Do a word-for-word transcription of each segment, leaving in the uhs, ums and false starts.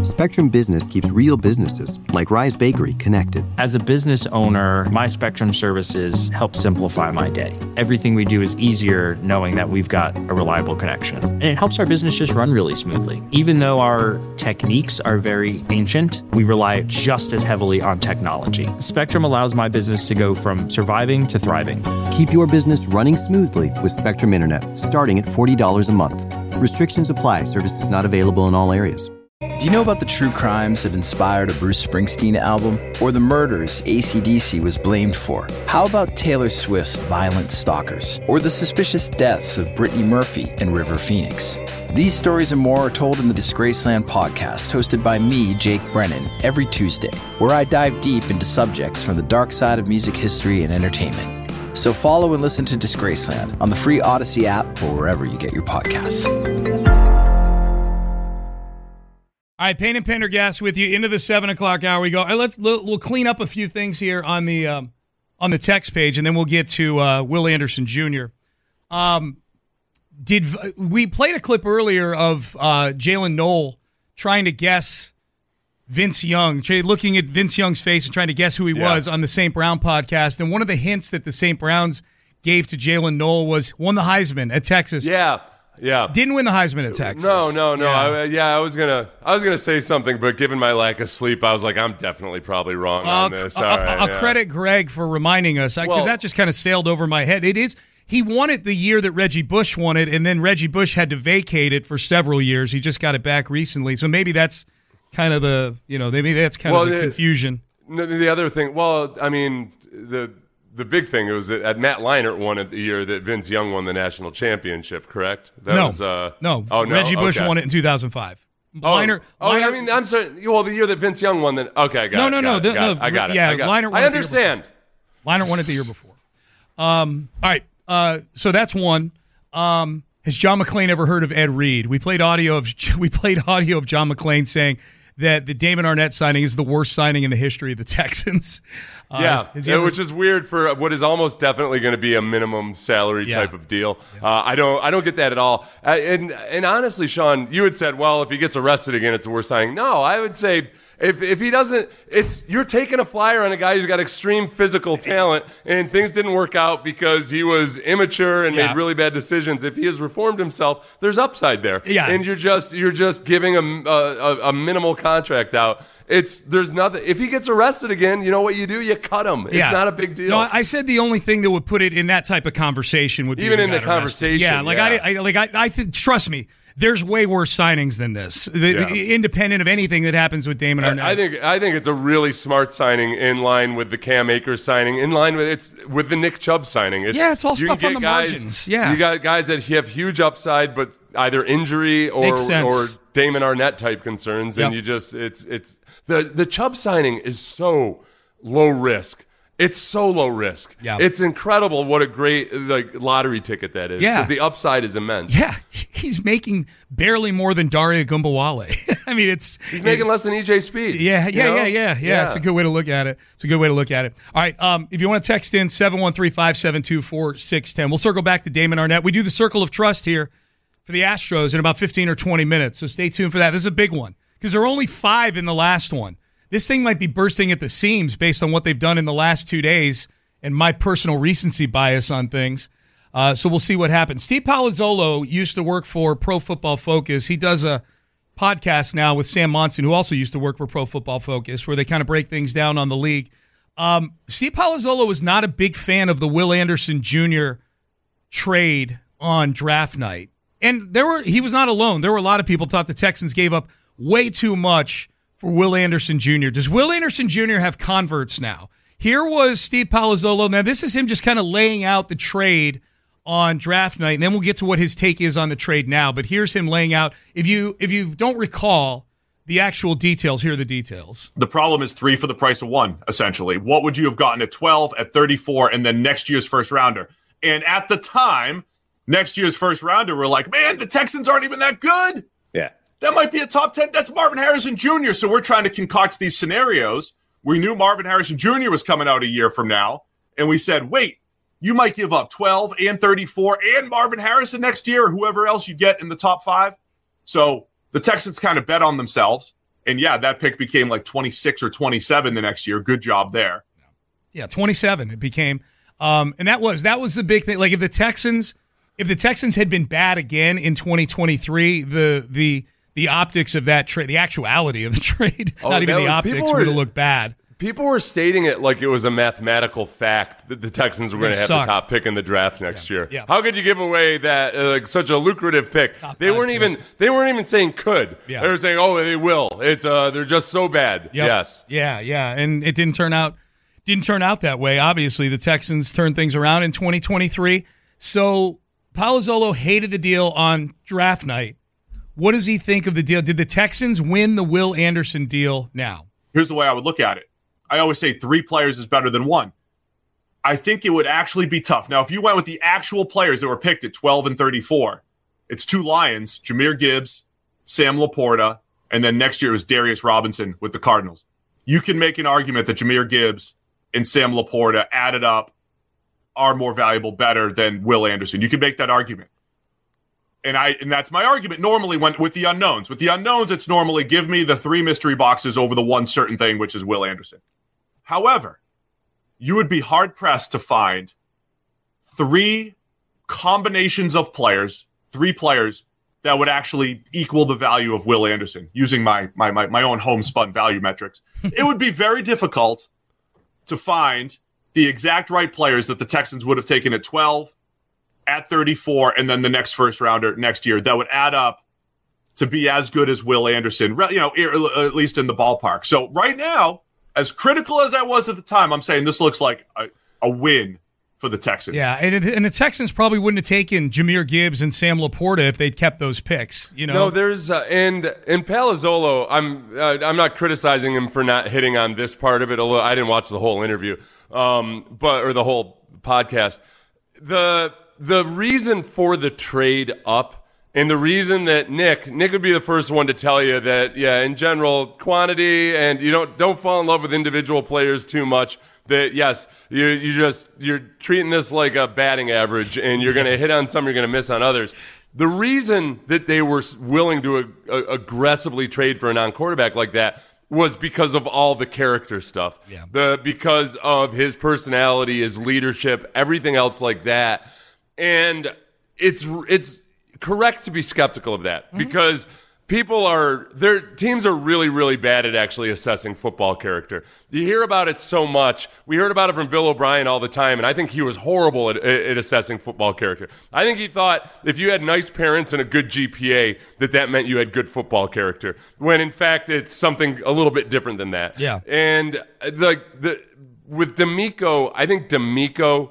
Spectrum Business keeps real businesses, like Rise Bakery, connected. As a business owner, my Spectrum services help simplify my day. Everything we do is easier knowing that we've got a reliable connection. And it helps our business just run really smoothly. Even though our techniques are very ancient, we rely just as heavily on technology. Spectrum allows my business to go from surviving to thriving. Keep your business running smoothly with Spectrum Internet, starting at forty dollars a month. Restrictions apply. Services not available in all areas. Do you know about the true crimes that inspired a Bruce Springsteen album? Or the murders A C D C was blamed for? How about Taylor Swift's Violent Stalkers? Or the suspicious deaths of Brittany Murphy and River Phoenix? These stories and more are told in the Disgraceland podcast, hosted by me, Jake Brennan, every Tuesday, where I dive deep into subjects from the dark side of music history and entertainment. So follow and listen to Disgraceland on the free Odyssey app or wherever you get your podcasts. All right, Payne and Pendergast with you into the seven o'clock hour. We go. All right, let's we'll clean up a few things here on the um, on the text page, and then we'll get to uh, Will Anderson Junior Um, did we played a clip earlier of uh, Jalen Knoll trying to guess Vince Young, looking at Vince Young's face and trying to guess who he yeah. was on the Saint Brown podcast, and one of the hints that the Saint Browns gave to Jalen Knoll was won the Heisman at Texas. Yeah. Yeah, didn't win the Heisman at Texas. No, no, no. Yeah, I, yeah, I was gonna, I was gonna say something, but given my lack of sleep, I was like, I'm definitely probably wrong uh, on this. All All right, right, I'll yeah. credit Greg for reminding us because well, that just kind of sailed over my head. It is he won it the year that Reggie Bush won it, and then Reggie Bush had to vacate it for several years. He just got it back recently, so maybe that's kind of the you know maybe that's kind well, of the it, confusion. The other thing, well, I mean the. The big thing was that at Matt Leinart won it the year that Vince Young won the national championship, correct? That no, was, uh, no. Oh, no. Reggie Bush okay. won it in two thousand five. Oh, Leinart, oh Leinart, I mean, I'm sorry. Well, the year that Vince Young won the okay, I got no, it. No, got no, it, no. got no it, I got it. Yeah, I, got Leinart it. won I understand. Leinart won it the year before. Um, all right, uh, so that's one. Um, has John McClain ever heard of Ed Reed? We played audio of we played audio of John McClain saying that the Damon Arnett signing is the worst signing in the history of the Texans. Uh, yeah, has, has ever, which is weird for what is almost definitely going to be a minimum salary yeah. type of deal. Yeah. Uh, I don't, I don't get that at all. Uh, and and honestly, Sean, you had said, well, if he gets arrested again, it's the worst signing. No, I would say if if he doesn't, it's you're taking a flyer on a guy who's got extreme physical talent, and things didn't work out because he was immature and yeah. made really bad decisions. If he has reformed himself, there's upside there. Yeah. and you're just you're just giving him a, a, a minimal contract out. It's there's nothing. If he gets arrested again, you know what you do? You cut him. It's yeah. not a big deal. No, I said the only thing that would put it in that type of conversation would be even in the arrested. conversation. Yeah, like yeah. I, I like I, I th- trust me. There's way worse signings than this, the, Yeah. independent of anything that happens with Damon Arnett. I think I think it's a really smart signing, in line with the Cam Akers signing, in line with it's with the Nick Chubb signing. It's, yeah, it's all you stuff can on get the guys, margins. Yeah, you got guys that have huge upside, but either injury or Makes sense. or Damon Arnett type concerns, and Yep. you just it's it's the the Chubb signing is so low risk. It's so low risk. Yeah. It's incredible what a great like lottery ticket that is. Yeah. 'Cause the upside is immense. Yeah, he's making barely more than Daria Gumbawale. I mean, it's He's making it, less than E J Speed. Yeah, yeah, you know? yeah, yeah, yeah. It's a good way to look at it. It's a good way to look at it. All right, um, if you want to text in seven one three, five seven two, four six one zero, we'll circle back to Damon Arnett. We do the Circle of Trust here for the Astros in about fifteen or twenty minutes, so stay tuned for that. This is a big one because there are only five in the last one. This thing might be bursting at the seams based on what they've done in the last two days and my personal recency bias on things. Uh, so we'll see what happens. Steve Palazzolo used to work for Pro Football Focus. He does a podcast now with Sam Monson, who also used to work for Pro Football Focus, where they kind of break things down on the league. Um, Steve Palazzolo was not a big fan of the Will Anderson Junior trade on draft night. And there were he was not alone. There were a lot of people who thought the Texans gave up way too much for Will Anderson Junior Does Will Anderson Junior have converts now? Here was Steve Palazzolo. Now, this is him just kind of laying out the trade on draft night, and then we'll get to what his take is on the trade now. But here's him laying out. If you if you don't recall the actual details, here are the details. The problem is three for the price of one, essentially. What would you have gotten at twelve, at thirty-four, and then next year's first rounder? And at the time, next year's first rounder, we're like, man, the Texans aren't even that good. Yeah. That might be a top ten. That's Marvin Harrison Junior So we're trying to concoct these scenarios. We knew Marvin Harrison Junior was coming out a year from now, and we said, wait, you might give up twelve and thirty-four and Marvin Harrison next year or whoever else you get in the top five. So the Texans kind of bet on themselves, And yeah, that pick became like twenty-six or twenty-seven the next year. Good job there. Yeah, twenty-seven it became. Um, and that was that was the big thing. Like if the Texans if the Texans had been bad again in twenty twenty-three, the the the optics of that trade, the actuality of the trade, oh, not even the was, optics would have looked bad. People were stating it like it was a mathematical fact that the Texans were going to have sucked. the top pick in the draft next yeah. year. Yeah. How could you give away that uh, like such a lucrative pick? Top they weren't pick. even they weren't even saying could. Yeah. They were saying, "Oh, they will." It's uh, they're just so bad. Yep. Yes. Yeah, yeah, and it didn't turn out didn't turn out that way. Obviously, the Texans turned things around in twenty twenty-three. So Palazzolo hated the deal on draft night. What does he think of the deal? Did the Texans win the Will Anderson deal now? Here's the way I would look at it. I always say three players is better than one. I think it would actually be tough. Now, if you went with the actual players that were picked at twelve and thirty-four, it's two Lions, Jahmyr Gibbs, Sam Laporta, and then next year it was Darius Robinson with the Cardinals. You can make an argument that Jahmyr Gibbs and Sam Laporta added up are more valuable, better than Will Anderson. You can make that argument. And I and that's my argument normally when with the unknowns. With the unknowns, it's normally give me the three mystery boxes over the one certain thing, which is Will Anderson. However, you would be hard-pressed to find three combinations of players, three players that would actually equal the value of Will Anderson using my my my, my own homespun value metrics. It would be very difficult to find the exact right players that the Texans would have taken at twelve, at thirty-four, and then the next first rounder next year that would add up to be as good as Will Anderson, you know, at least in the ballpark. So right now, as critical as I was at the time, I'm saying this looks like a, a win for the Texans. Yeah, and, and the Texans probably wouldn't have taken Jahmyr Gibbs and Sam Laporta if they'd kept those picks. You know, no, there's uh, and and Palazzolo. I'm uh, I'm not criticizing him for not hitting on this part of it. Although I didn't watch the whole interview, um, but or the whole podcast. The the reason for the trade up. And the reason that Nick, Nick would be the first one to tell you that, yeah, in general, quantity and you don't don't fall in love with individual players too much. That yes, you you just you're treating this like a batting average, and you're going to hit on some, you're going to miss on others. The reason that they were willing to ag- aggressively trade for a non-quarterback like that was because of all the character stuff, yeah. the because of his personality, his leadership, everything else like that, and it's it's. correct to be skeptical of that mm-hmm. because people are their teams are really really bad at actually assessing football character. You hear about it so much. We heard about it from Bill O'Brien all the time, and I think he was horrible at, at assessing football character. I think he thought if you had nice parents and a good G P A that that meant you had good football character, when in fact it's something a little bit different than that. Yeah. And the the with DeMeco, I think DeMeco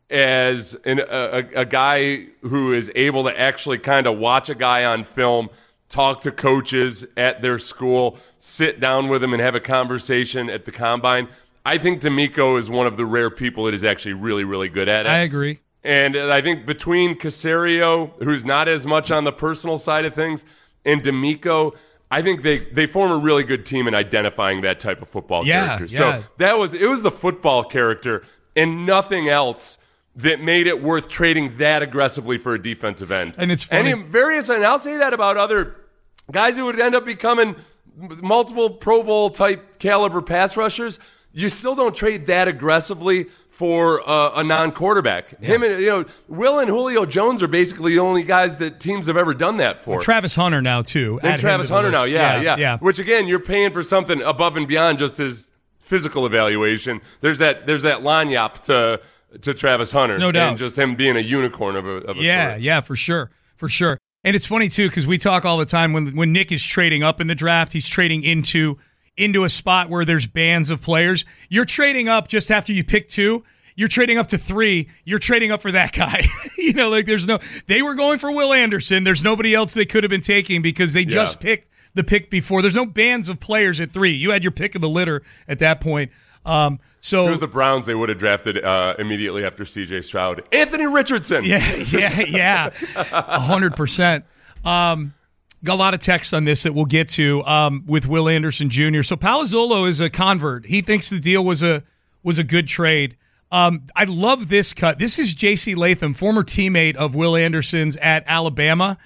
as an, a, a guy who is able to actually kind of watch a guy on film, talk to coaches at their school, sit down with him and have a conversation at the combine. I think DeMeco is one of the rare people that is actually really, really good at it. I agree. And I think between Caserio, who's not as much on the personal side of things, and DeMeco, I think they, they form a really good team in identifying that type of football yeah, character. Yeah. So that was it was the football character and nothing else that made it worth trading that aggressively for a defensive end. And it's funny. And various, and I'll say that about other guys who would end up becoming multiple Pro Bowl type caliber pass rushers. You still don't trade that aggressively for uh, a non-quarterback. Yeah. Him and, you know, Will and Julio Jones are basically the only guys that teams have ever done that for. And Travis Hunter now, too. And Travis Hunter now, yeah, yeah, yeah, yeah. Which, again, you're paying for something above and beyond just his physical evaluation. There's that, there's that lanyap to... to Travis Hunter. No doubt. And just him being a unicorn of a, of a Yeah, sort. yeah, for sure. For sure. And it's funny, too, because we talk all the time when when Nick is trading up in the draft, he's trading into into a spot where there's bands of players. You're trading up just after you pick two. You're trading up to three. You're trading up for that guy. you know, like there's no – they were going for Will Anderson. There's nobody else they could have been taking because they just yeah. picked the pick before. There's no bands of players at three. You had your pick of the litter at that point. Um, so if it was the Browns, they would have drafted uh, immediately after C J Stroud. Anthony Richardson. Yeah, yeah, yeah. A hundred percent. Um, got a lot of text on this that we'll get to um, with Will Anderson Junior So Palazzolo is a convert. He thinks the deal was a was a good trade. Um, I love this cut. This is J C Latham, former teammate of Will Anderson's at Alabama.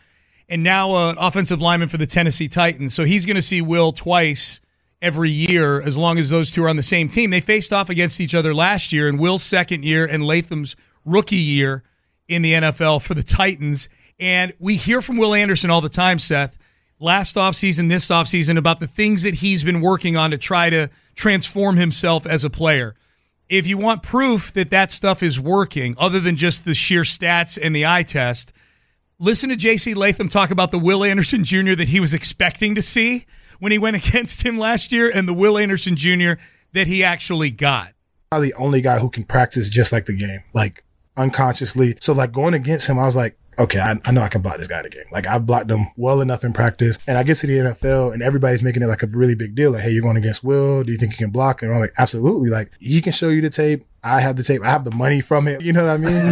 and now an offensive lineman for the Tennessee Titans. So he's going to see Will twice every year as long as those two are on the same team. They faced off against each other last year in Will's second year and Latham's rookie year in the N F L for the Titans. And we hear from Will Anderson all the time, Seth, last offseason, this offseason, about the things that he's been working on to try to transform himself as a player. If you want proof that that stuff is working, other than just the sheer stats and the eye test, listen to J C Latham talk about the Will Anderson Junior that he was expecting to see when he went against him last year and the Will Anderson Junior that he actually got. I'm the only guy who can practice just like the game, like unconsciously. So like going against him, I was like, okay, I, I know I can block this guy in the game. Like I've blocked him well enough in practice, and I get to the N F L and everybody's making it like a really big deal. Like, hey, you're going against Will. Do you think you can block? And I'm like, absolutely. Like he can show you the tape. I have the tape. I have the money from it. You know what I mean?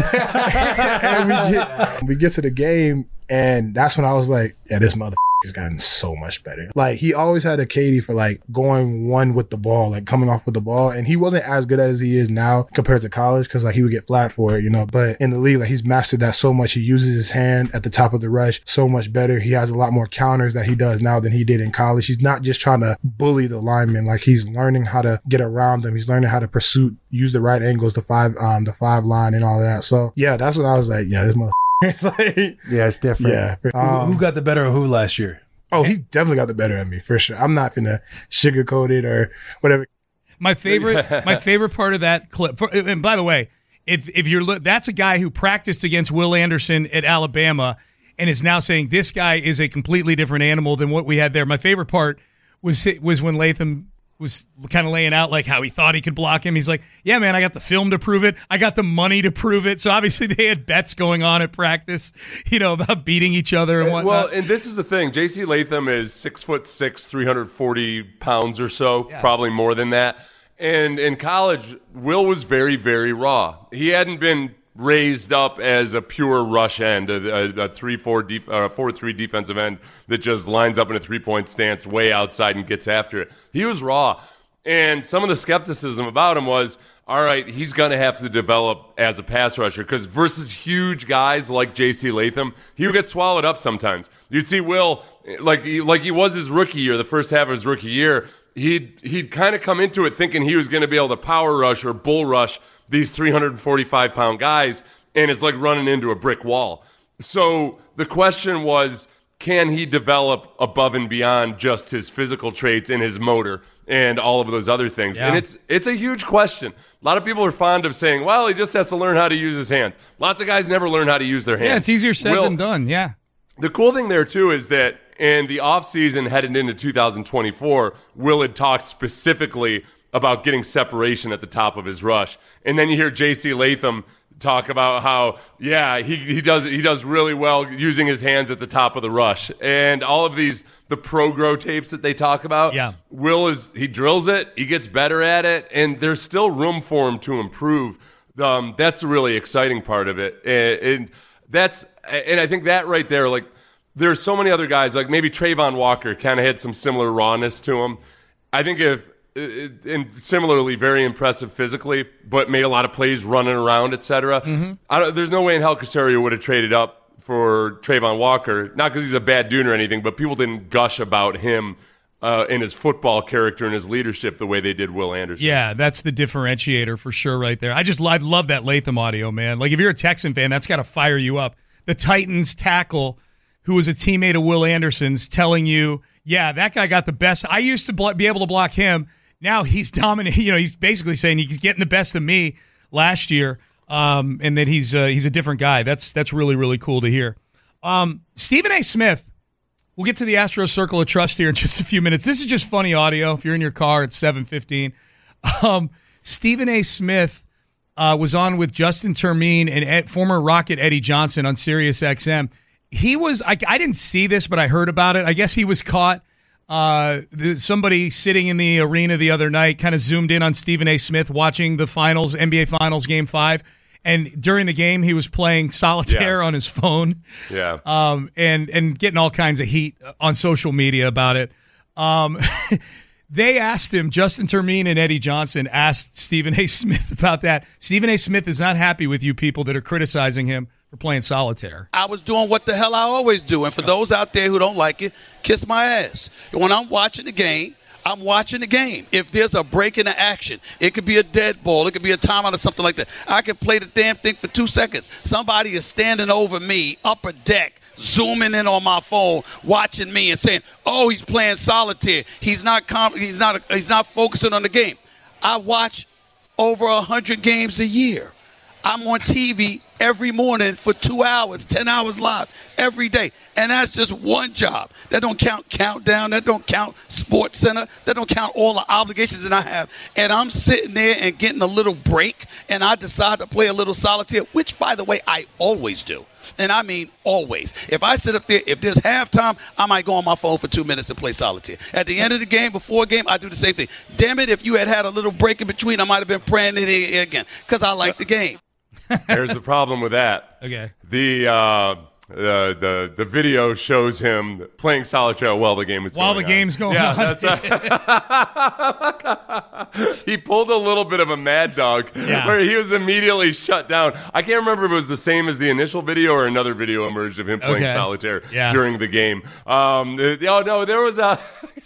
And we get, we get to the game, and that's when I was like, yeah, this mother has gotten so much better. Like he always had a Katie for like going one with the ball, like coming off with the ball. And he wasn't as good as he is now compared to college, because like he would get flat for it, you know, but in the league, like he's mastered that so much. He uses his hand at the top of the rush so much better. He has a lot more counters that he does now than he did in college. He's not just trying to bully the lineman. Like he's learning how to get around them. He's learning how to pursue, use the right angles, the five, um, the five line and all that. So yeah, that's when I was like, yeah, this mother it's like, yeah, it's different. Yeah. Um, who, who got the better of who last year? Oh, he definitely got the better of me, for sure. I'm not finna sugarcoat it or whatever. My favorite, my favorite part of that clip, for, and by the way, if if you're, that's a guy who practiced against Will Anderson at Alabama and is now saying this guy is a completely different animal than what we had there. My favorite part was was when Latham was kind of laying out like how he thought he could block him. He's like, yeah, man, I got the film to prove it. I got the money to prove it. So obviously they had bets going on at practice, you know, about beating each other and whatnot. Well, and this is the thing. J C Latham is six foot six, three hundred forty pounds or so, yeah. Probably more than that. And in college, Will was very, very raw. He hadn't been raised up as a pure rush end, a, a, a three four def, uh, four three defensive end that just lines up in a three-point stance way outside and gets after it. He was raw. And some of the skepticism about him was, all right, he's going to have to develop as a pass rusher, because versus huge guys like J C Latham, he would get swallowed up sometimes. You'd see Will, like, like he was his rookie year, the first half of his rookie year, he'd, he'd kind of come into it thinking he was going to be able to power rush or bull rush these three hundred forty-five pound guys, and it's like running into a brick wall. So the question was, can he develop above and beyond just his physical traits and his motor and all of those other things? Yeah. And it's it's a huge question. A lot of people are fond of saying, well, he just has to learn how to use his hands. Lots of guys never learn how to use their hands. Yeah, it's easier said Will, than done, yeah. The cool thing there, too, is that in the offseason headed into two thousand twenty-four, Will had talked specifically about getting separation at the top of his rush. And then you hear J C Latham talk about how, yeah, he, he does he does really well using his hands at the top of the rush. And all of these, the pro-grow tapes that they talk about, yeah. Will is, he drills it, he gets better at it, and there's still room for him to improve. Um, that's the really exciting part of it. And, and that's, and I think that right there, like, there's so many other guys, like maybe Trayvon Walker kind of had some similar rawness to him. I think if, and similarly very impressive physically, but made a lot of plays running around, et cetera. Mm-hmm. There's no way in hell Caserio would have traded up for Trayvon Walker, not because he's a bad dude or anything, but people didn't gush about him uh, in his football character and his leadership the way they did Will Anderson. Yeah, that's the differentiator for sure right there. I just I love that Latham audio, man. Like if you're a Texan fan, that's got to fire you up. The Titans tackle, who was a teammate of Will Anderson's, telling you, yeah, that guy got the best. I used to blo- be able to block him. Now he's dominating. You know, he's basically saying he's getting the best of me last year, um, and that he's uh, he's a different guy. That's that's really really cool to hear. Um, Stephen A. Smith. We'll get to the Astros Circle of Trust here in just a few minutes. This is just funny audio. If you're in your car, it's seven fifteen. Um, Stephen A. Smith uh, was on with Justin Termine and Ed, former Rocket Eddie Johnson on Sirius X M. He was. I, I didn't see this, but I heard about it. I guess he was caught. Uh, the, somebody sitting in the arena the other night kind of zoomed in on Stephen A. Smith watching the finals, N B A Finals Game Five, and during the game he was playing solitaire yeah. on his phone, yeah, um, and and getting all kinds of heat on social media about it. Um, they asked him, Justin Termine and Eddie Johnson asked Stephen A. Smith about that. Stephen A. Smith is not happy with you people that are criticizing him for playing solitaire. I was doing what the hell I always do. And for those out there who don't like it, kiss my ass. When I'm watching the game, I'm watching the game. If there's a break in the action, it could be a dead ball, it could be a timeout or something like that. I can play the damn thing for two seconds. Somebody is standing over me, upper deck, zooming in on my phone, watching me and saying, "Oh, he's playing solitaire. He's not com- he's not he's not focusing on the game." I watch over a hundred games a year. I'm on T V every morning for two hours, ten hours live every day. And that's just one job. That don't count Countdown. That don't count Sports Center. That don't count all the obligations that I have. And I'm sitting there and getting a little break, and I decide to play a little solitaire, which, by the way, I always do. And I mean always. If I sit up there, if there's halftime, I might go on my phone for two minutes and play solitaire. At the end of the game, before a game, I do the same thing. Damn it, if you had had a little break in between, I might have been praying it again because I like the game. There's the problem with that. Okay. The uh, the the the video shows him playing solitaire while the game is While going the game's on. going yeah, on. That's a he pulled a little bit of a Mad Dog Yeah. where he was immediately shut down. I can't remember if it was the same as the initial video or another video emerged of him playing Okay. solitaire Yeah. during the game. Um, the- oh no, there was a.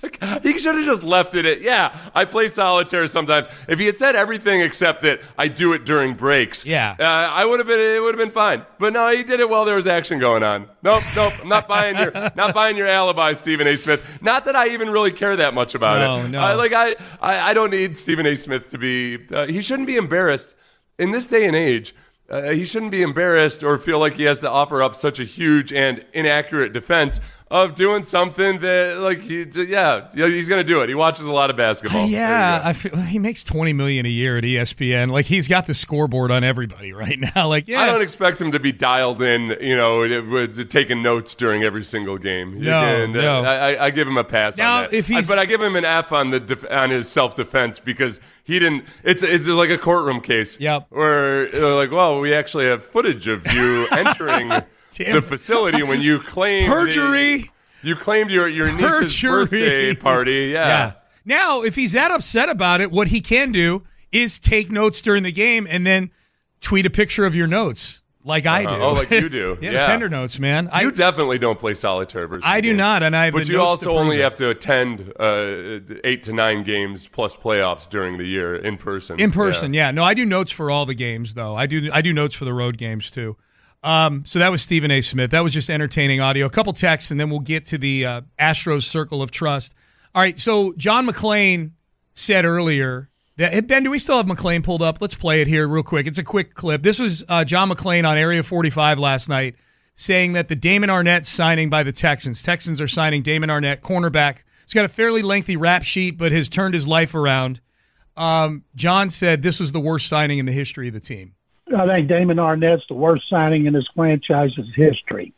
He should have just left it at, yeah, I play solitaire sometimes. If he had said everything except that I do it during breaks, Yeah. uh, I would have been, it would have been fine. But no, he did it while there was action going on. Nope, nope, I'm not buying your, not buying your alibi, Stephen A. Smith. Not that I even really care that much about No, it. no. Uh, like I, I, I don't need Stephen A. Smith to be, uh, he shouldn't be embarrassed in this day and age. Uh, he shouldn't be embarrassed or feel like he has to offer up such a huge and inaccurate defense of doing something that, like, he, yeah, he's going to do it. He watches a lot of basketball. Yeah, I feel, he makes twenty million dollars a year at E S P N. Like, he's got the scoreboard on everybody right now. Like, yeah. I don't expect him to be dialed in, you know, with taking notes during every single game. You No, can, no. uh, I, I give him a pass Now, on that. if he's- I- but I give him an F on the def- on his self defense because he didn't. It's it's just like a courtroom case. Yep. Where they're like, well, we actually have footage of you entering Damn. the facility when you claimed Perjury. the- you claimed your your niece's Perjury. birthday party. Yeah. Yeah. Now, if he's that upset about it, what he can do is take notes during the game and then tweet a picture of your notes, like I do. Uh, oh, like you do. yeah, Yeah. the Pender notes, man. I You definitely don't play solitaire versus I do games. not, and I have But the you notes to also prove only it. have to attend uh, eight to nine games plus playoffs during the year in person. in person. Yeah. No, I do notes for all the games though. I do I do notes for the road games too. Um, so that was Stephen A. Smith. That was just entertaining audio. A couple texts, and then we'll get to the uh, Astros Circle of Trust. All right, so John McClain said earlier that, hey, Ben, do we still have McClain pulled up? Let's play it here real quick. It's a quick clip. This was uh, John McClain on Area forty-five last night saying that the Damon Arnett signing by the Texans. Texans are signing Damon Arnett, cornerback. He's got a fairly lengthy rap sheet, but has turned his life around. Um, John said this was the worst signing in the history of the team. I think Damon Arnett's the worst signing in this franchise's history.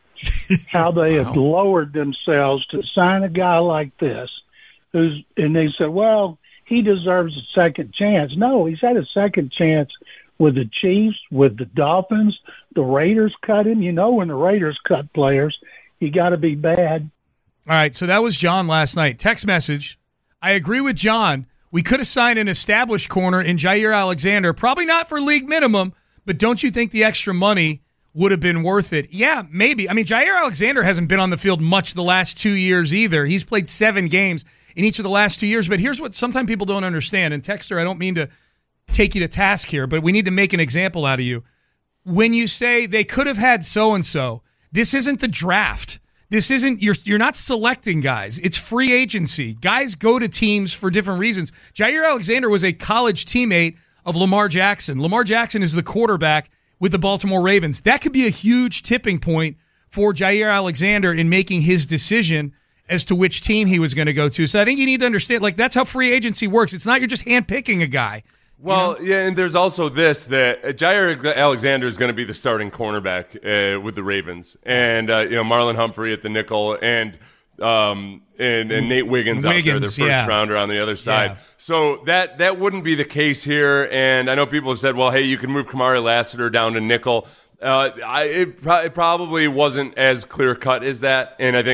How they Wow. have lowered themselves to sign a guy like this, who's and they said, well, he deserves a second chance. No, he's had a second chance with the Chiefs, with the Dolphins. The Raiders cut him. You know, when the Raiders cut players, you got to be bad. All right, so that was John last night. Text message. I agree with John. We could have signed an established corner in Jair Alexander, probably not for league minimum, but don't you think the extra money would have been worth it? Yeah, maybe. I mean, Jair Alexander hasn't been on the field much the last two years either. He's played seven games in each of the last two years, but here's what sometimes people don't understand. And Texter, I don't mean to take you to task here, but we need to make an example out of you. When you say they could have had so-and-so, this isn't the draft. This isn't, you're you're not selecting guys. It's free agency. Guys go to teams for different reasons. Jair Alexander was a college teammate of Lamar Jackson. Lamar Jackson is the quarterback with the Baltimore Ravens. That could be a huge tipping point for Jair Alexander in making his decision as to which team he was going to go to. So I think you need to understand, like, that's how free agency works. It's not you're just handpicking a guy. Well, you know? yeah, and there's also this, that Jair Alexander is going to be the starting cornerback uh, with the Ravens. And, uh, you know, Marlon Humphrey at the nickel and um, and, and Nate Wiggins, Wiggins out there, their first yeah. rounder on the other side. Yeah. So that that wouldn't be the case here. And I know people have said, well, hey, you can move Kamari Lassiter down to nickel. Uh, I, it, pro- it probably wasn't as clear-cut as that. And I think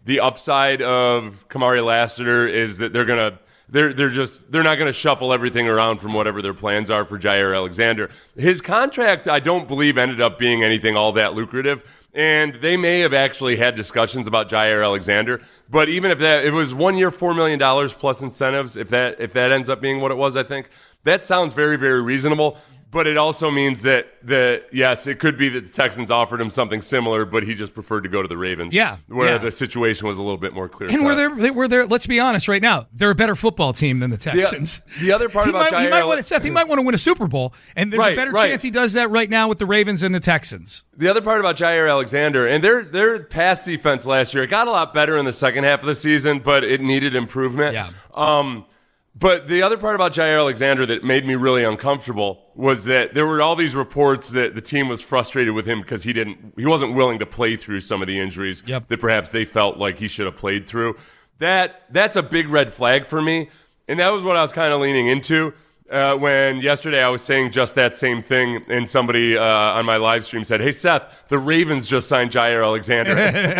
the upside of Kamari Lassiter is that they're going to They're they're just they're not going to shuffle everything around from whatever their plans are for Jair Alexander. His contract, I don't believe, ended up being anything all that lucrative, and they may have actually had discussions about Jair Alexander. But even if that it was one year, four million dollars plus incentives, if that if that ends up being what it was, I think that sounds very very reasonable. But it also means that, that, yes, it could be that the Texans offered him something similar, but he just preferred to go to the Ravens. Yeah. Where yeah. the situation was a little bit more clear. And we're there, we're there, let's be honest right now, they're a better football team than the Texans. The, the other part he about might, Jair he might want to, Seth, he might want to win a Super Bowl, and there's right, a better right. chance he does that right now with the Ravens and the Texans. The other part about Jair Alexander, and their their pass defense last year, it got a lot better in the second half of the season, but it needed improvement. Yeah. Um, But the other part about Jair Alexander that made me really uncomfortable was that there were all these reports that the team was frustrated with him because he didn't, he wasn't willing to play through some of the injuries yep. that perhaps they felt like he should have played through. That that's a big red flag for me, and that was what I was kind of leaning into. Uh, when yesterday I was saying just that same thing, and somebody uh, on my live stream said, "Hey Seth, the Ravens just signed Jair Alexander."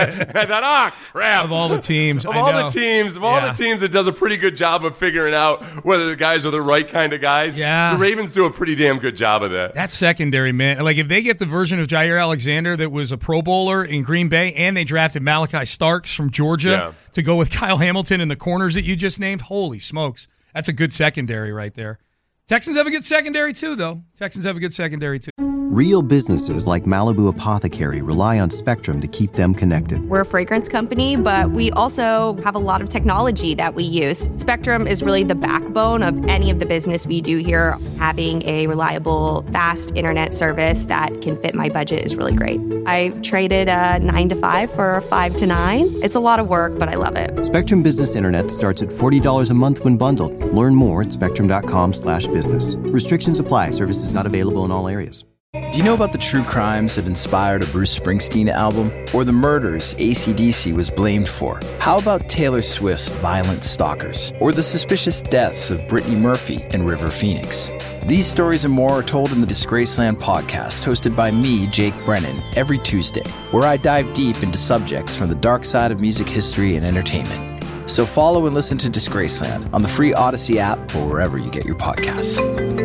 I thought, "Ah, crap!" Of all the teams, of I all know. the teams, of all Yeah. the teams, it does a pretty good job of figuring out whether the guys are the right kind of guys. Yeah. The Ravens do a pretty damn good job of that. That secondary, man. Like, if they get the version of Jair Alexander that was a Pro Bowler in Green Bay, and they drafted Malachi Starks from Georgia Yeah. to go with Kyle Hamilton in the corners that you just named, holy smokes. That's a good secondary right there. Texans have a good secondary, too, though. Texans have a good secondary, too. Real businesses like Malibu Apothecary rely on Spectrum to keep them connected. We're a fragrance company, but we also have a lot of technology that we use. Spectrum is really the backbone of any of the business we do here. Having a reliable, fast internet service that can fit my budget is really great. I traded a nine to five for a five to nine. It's a lot of work, but I love it. Spectrum Business Internet starts at forty dollars a month when bundled. Learn more at spectrum.com slash business. Restrictions apply. Services not available in all areas. Do you know about the true crimes that inspired a Bruce Springsteen album? Or the murders A C D C was blamed for? How about Taylor Swift's Violent Stalkers? Or the suspicious deaths of Brittany Murphy and River Phoenix? These stories and more are told in the Disgraceland podcast, hosted by me, Jake Brennan, every Tuesday, where I dive deep into subjects from the dark side of music history and entertainment. So follow and listen to Disgraceland on the free Odyssey app or wherever you get your podcasts.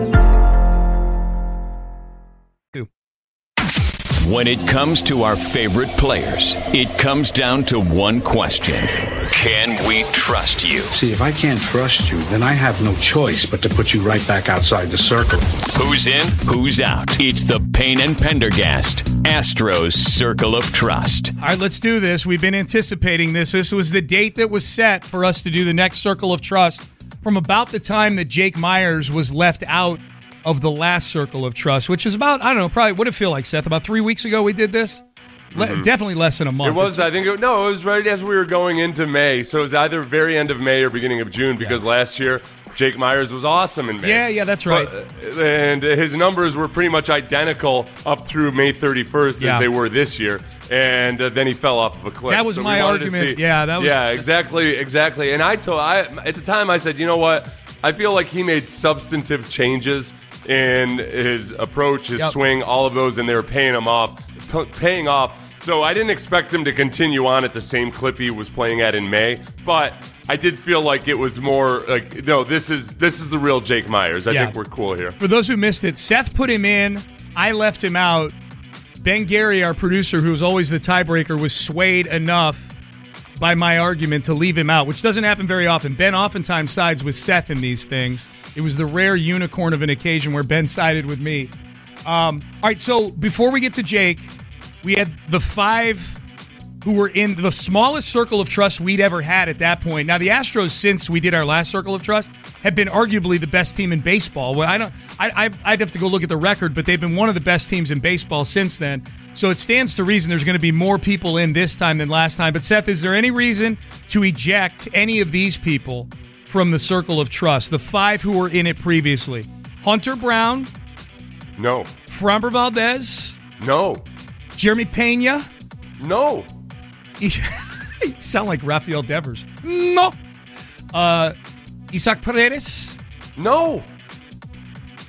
When it comes to our favorite players, it comes down to one question. Can we trust you? See, if I can't trust you, then I have no choice but to put you right back outside the circle. Who's in, who's out? It's the Payne and Pendergast, Astros Circle of Trust. All right, let's do this. We've been anticipating this. This was the date that was set for us to do the next Circle of Trust from about the time that Jake Myers was left out of the last Circle of Trust, which is about, I don't know, probably, what did it feel like, Seth? About three weeks ago we did this? Le- Mm-hmm. Definitely less than a month. It was, I think, it, no, it was right as we were going into May. So it was either very end of May or beginning of June because yeah. last year Jake Myers was awesome in May. Yeah, yeah, that's right. But, and his numbers were pretty much identical up through May thirty-first yeah. as they were this year. And uh, then he fell off of a cliff. That was so my argument. Yeah, that was. Yeah, exactly, exactly. And I told, I at the time I said, you know what? I feel like he made substantive changes in his approach, his yep. swing, all of those, and they were paying him off, p- paying off. So I didn't expect him to continue on at the same clip he was playing at in May, but I did feel like it was more like, no, this is this is the real Jake Myers. I yeah. think we're cool here. For those who missed it, Seth put him in. I left him out. Ben Gary, our producer, who was always the tiebreaker, was swayed enough by my argument to leave him out, which doesn't happen very often. Ben oftentimes sides with Seth in these things. It was the rare unicorn of an occasion where Ben sided with me. Um, all right, so before we get to Jake, we had the five who were in the smallest circle of trust we'd ever had at that point. Now, the Astros, since we did our last circle of trust, have been arguably the best team in baseball. Well, I don't, I, I, I'd have to go look at the record, but they've been one of the best teams in baseball since then. So it stands to reason there's going to be more people in this time than last time. But Seth, is there any reason to eject any of these people from the circle of trust? The five who were in it previously: Hunter Brown, no; Framber Valdez, no; Jeremy Pena, no. You sound like Rafael Devers. No. Uh, Isaac Paredes, no.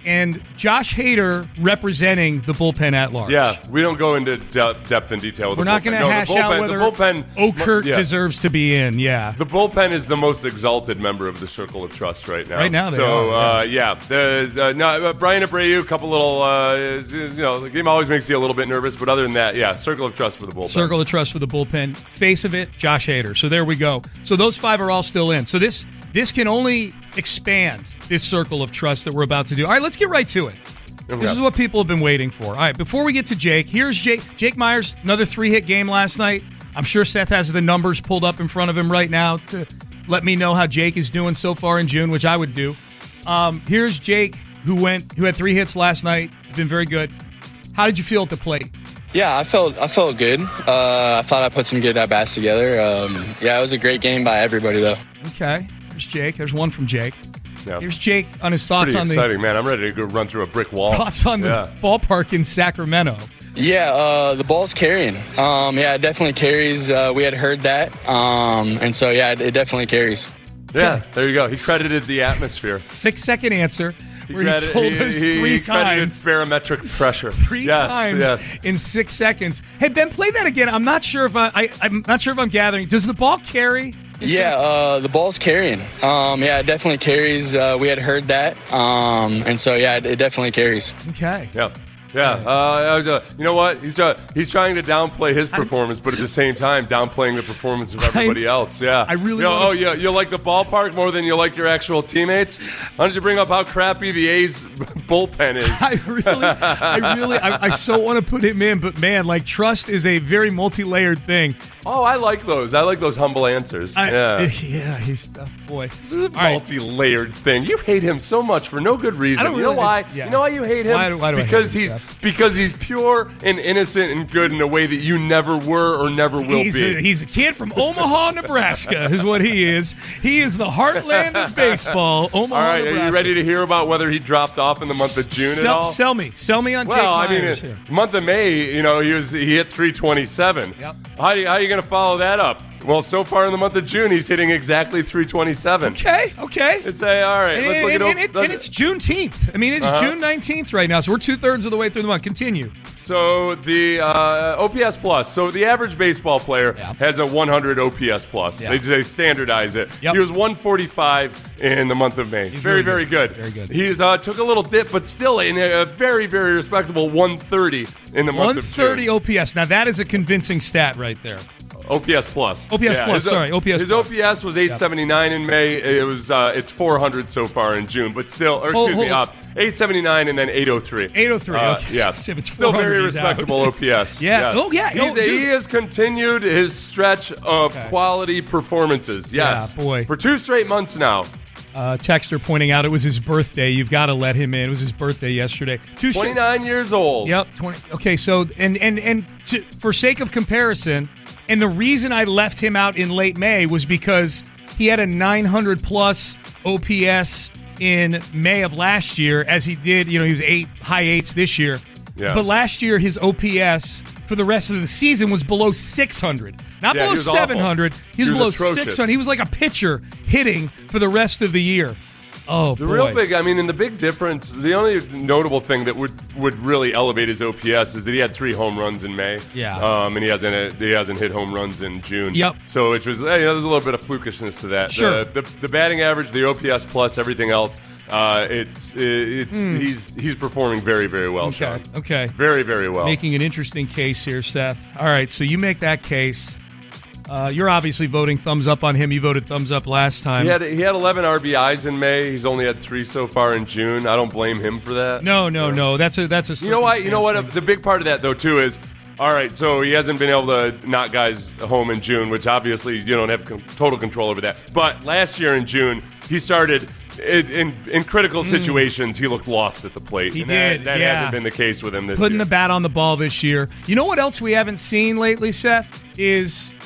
and Josh Hader representing the bullpen at large. Yeah, we don't go into de- depth and detail with We're the not bullpen. going to No, the hash bullpen- out whether the bullpen, Okert yeah. deserves to be in. Yeah. The bullpen is the most exalted member of the Circle of Trust right now. Right now they so, are, uh, yeah. The, uh, no, uh, Brian Abreu, a couple little, uh, you know, the game always makes you a little bit nervous, but other than that, yeah, Circle of Trust for the bullpen. Circle of Trust for the bullpen. Face of it, Josh Hader. So there we go. So those five are all still in. So this this can only expand this Circle of Trust that we're about to do. All right, let's get right to it. Okay. This is what people have been waiting for. All right, before we get to Jake, here's Jake. Jake Myers, another three-hit game last night. I'm sure Seth has the numbers pulled up in front of him right now to let me know how Jake is doing so far in June, which I would do. Um, here's Jake, who went, who had three hits last night. He's been very good. How did you feel at the plate? Yeah, I felt I felt good. Uh, I thought I put some good at bats together. Um, yeah, it was a great game by everybody, though. Okay, there's Jake. There's one from Jake. Yeah. Here's Jake on his thoughts Pretty on exciting, man. I'm ready to go run through a brick wall. the thoughts on the Yeah. ballpark in Sacramento. Yeah, uh, the ball's carrying. Um, yeah, it definitely carries. Uh, we had heard that, um, and so yeah, it, it definitely carries. Yeah, there you go. He credited the atmosphere. Six second answer where he, credi- told he- us he- three he credited times. barometric pressure. Three Yes, times yes. in six seconds. Hey Ben, play that again. I'm not sure if I, I I'm not sure if I'm gathering. Does the ball carry? Yeah, uh, the ball's carrying. Um, yeah, it definitely carries. Uh, we had heard that, um, and so yeah, it, it definitely carries. Okay. Yeah. Yeah, uh, I was, uh, you know what? He's uh, he's trying to downplay his performance, but at the same time downplaying the performance of everybody I- else. Yeah, I really You know, wanna- oh, you, you like the ballpark more than you like your actual teammates? Why don't you bring up how crappy the A's bullpen is? I really, I really, I, I so want to put him in, but man, like trust is a very multi-layered thing. Oh, I like those. I like those humble answers. I, yeah, yeah, he's uh, boy. This is a multi-layered thing. You hate him so much for no good reason. I don't you know really- why? it's- yeah. You know why you hate him? Why do- why do I hate because him, he's Seth? because he's pure and innocent and good in a way that you never were or never will He's be. a, he's a kid from Omaha, Nebraska, is what he is. He is the heartland of baseball, Omaha, All right, Nebraska. are you ready to hear about whether he dropped off in the month of June sell, at all? Sell me, sell me on Jake Well, I mean, Myers it- here. month of May, you know, he was he hit three twenty-seven. Yep. How do you, how are you going to follow that up? Well, so far in the month of June, he's hitting exactly three twenty-seven. Okay, okay. Let's say, all right, And, let's look and, at and, op- and, and it's Juneteenth. I mean, it's Uh-huh. June nineteenth right now, so we're two thirds of the way through the month. Continue. So the uh, O P S plus. So the average baseball player has a one hundred O P S plus. Yeah. They, they standardize it. Yep. He was one forty-five in the month of May. He's very, really very good. good. Very good. He's uh, took a little dip, but still in a, a very, very respectable one thirty in the month one of thirty June. O P S. Now, that is a convincing stat right there. O P S plus. O P S Yeah, plus, his, sorry, O P S His plus. O P S was eight seventy-nine in May. It was uh, it's four hundred so far in June, but still, or Hold- excuse me, hold- uh, eight seventy-nine and then eight oh three. eight oh three, Uh, okay. Yeah, If it's still very 400, he's out. respectable O P S. Yeah. Yes. Oh, yeah. He's, Oh, dude. he has continued his stretch of quality performances. Yes, Yeah, boy. for two straight months now. Uh, Texter pointing out it was his birthday. You've got to let him in. It was his birthday yesterday. Two straight- twenty-nine years old. Yep. twenty. Okay, so and and and to, for sake of comparison, and the reason I left him out in late May was because he had a nine hundred plus O P S in May of last year, as he did. You know, he was eight high eights this year. Yeah. But last year his O P S for the rest of the season was below six hundred. Not Yeah, below he was awful. seven hundred. He was, He was below atrocious. six hundred. He was like a pitcher hitting for the rest of the year. Oh, The boy. real big, I mean, and the big difference, the only notable thing that would, would really elevate his O P S is that he had three home runs in May. Yeah. Um, and he hasn't he hasn't hit home runs in June. Yep. So which was, you know, there's a little bit of flukishness to that. Sure. The, the, the batting average, the O P S plus, everything else, uh, it's it's Hmm. he's he's performing very very well. Okay. Sean. Okay. Very very well. Making an interesting case here, Seth. All right, so you make that case. Uh, you're obviously voting thumbs up on him. You voted thumbs up last time. He had he had eleven R B Is in May. He's only had three so far in June. I don't blame him for that. no, no, no. That's a that's a. You know what? You know what? circumstance The big part of that though too is, all right. So he hasn't been able to knock guys home in June, which obviously you don't have con- total control over that. But last year in June, he started in in, in critical situations. He looked lost at the plate. Mm. He and that, did, That yeah. hasn't been the case with him this Putting year. the bat on the ball this year. You know what else we haven't seen lately, Seth? Is